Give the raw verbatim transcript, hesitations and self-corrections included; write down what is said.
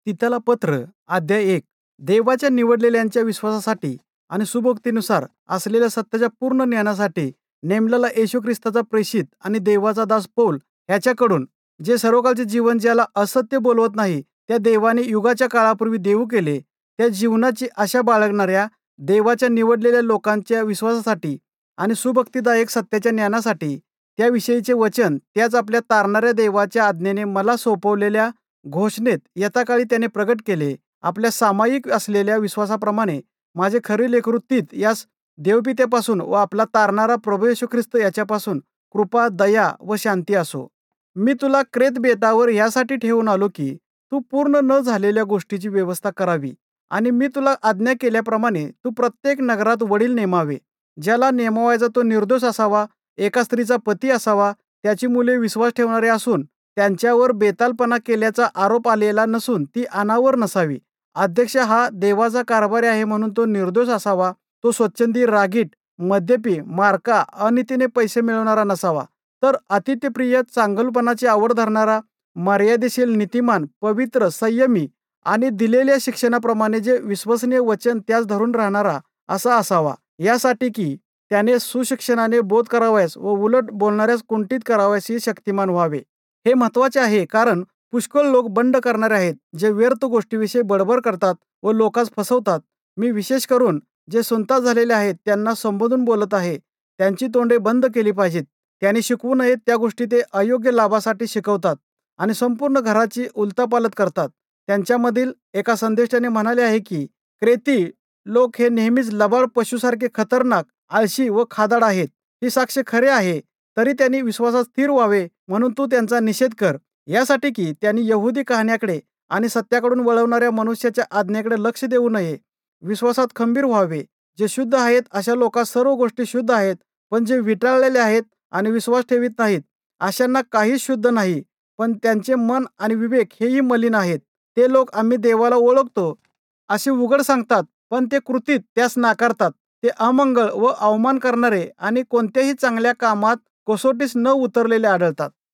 तिथला पत्र अध्याय एक. देवाच्या निवडलेल्यांच्या विश्वासासाठी आणि सुभोक्तीनुसार असलेल्या सत्याच्या पूर्ण ज्ञानासाठी नेमलेला येशू ख्रिस्ताचा प्रेषित आणि देवाचा दास पौल ह्याच्याकडून, जे सर्वकाळचे जीवन ज्याला असत्य बोलवत नाही, त्या देवाने युगाच्या काळापूर्वी देऊ केले, त्या जीवनाची आशा बाळगणाऱ्या देवाच्या निवडलेल्या लोकांच्या विश्वासासाठी आणि सुभक्तिदायक सत्याच्या ज्ञानासाठी त्याविषयीचे वचन त्याच आपल्या तारणाऱ्या देवाच्या आज्ञेने मला सोपवलेल्या घोषणेत यथाकाळी त्याने प्रगट केले. आपल्या सामायिक असलेल्या विश्वासाप्रमाणे माझे खरे लेकरू तीत यास देवपित्यापासून व आपला तारणारा प्रभू येशू ख्रिस्त याच्यापासून कृपा, दया व शांती असो. मी तुला क्रेत बेटावर यासाठी ठेवून आलो की तू पूर्ण न झालेल्या गोष्टीची व्यवस्था करावी आणि मी तुला आज्ञा केल्याप्रमाणे तू प्रत्येक नगरात वडील नेमावे. ज्याला नेमवायचा तो निर्दोष असावा, एका स्त्रीचा पती असावा, त्याची मुले विश्वास ठेवणारे असून त्यांच्यावर बेतालपणा केल्याचा आरोप आलेला नसून ती अनावर नसावी. अध्यक्ष हा देवाचा कारभारी आहे म्हणून तो निर्दोष असावा. तो स्वच्छंदी, रागीट, मद्यपी, मारका, अनितीने पैसे मिळवणारा नसावा, तर आतिथ्यप्रिय, चांगुलपणाची आवड धरणारा, मर्यादेशील, नीतिमान, पवित्र, संयमी आणि दिलेल्या शिक्षणाप्रमाणे जे विश्वसनीय वचन त्यास धरून राहणारा असा असावा. यासाठी की त्याने सुशिक्षणाने बोध करावयास व उलट बोलणाऱ्यास कुंठित करावयास ही शक्तिमान व्हावे. हे महत्वाचे आहे, कारण पुष्कळ लोक बंड करणारे आहेत, जे व्यर्थ गोष्टीविषयी बडबड करतात व लोकांस फसवतात. मी विशेष करून जे सुंता झालेले आहेत त्यांना संबोधून बोलत आहे. त्यांची तोंडे बंद केली पाहिजेत. त्यांनी शिकवू नयेत त्या गोष्टी ते अयोग्य लाभासाठी शिकवतात आणि संपूर्ण घराची उलथापालथ करतात. त्यांच्यामधील एका संदेष्टाने म्हणाले आहे की क्रेती लोक हे नेहमीच लबाड पशुसारखे खतरनाक, आळशी व खादाड आहेत. ही साक्ष खरे आहे. तरी त्यांनी विश्वासात स्थिर व्हावे म्हणून तू त्यांचा निषेध कर, यासाठी की त्यांनी यहुदी कहाण्याकडे आणि सत्याकडून वळवणाऱ्या मनुष्याच्या आज्ञेकडे लक्ष देऊ नये. विश्वासात खंबीर व्हावे. जे शुद्ध आहेत अशा लोकांस सर्व गोष्टी शुद्ध आहेत, पण जे विटाळलेले आहेत आणि विश्वास ठेवीत नाहीत अशांना काहीच शुद्ध नाही, पण त्यांचे मन आणि विवेक हेही मलिन आहेत. ते लोक आम्ही देवाला ओळखतो असे उघड सांगतात, पण ते कृतीत त्यास नाकारतात. ते अमंगळ व अवमान करणारे आणि कोणत्याही चांगल्या कामात कसोटीस न उतरलेले आढळतात.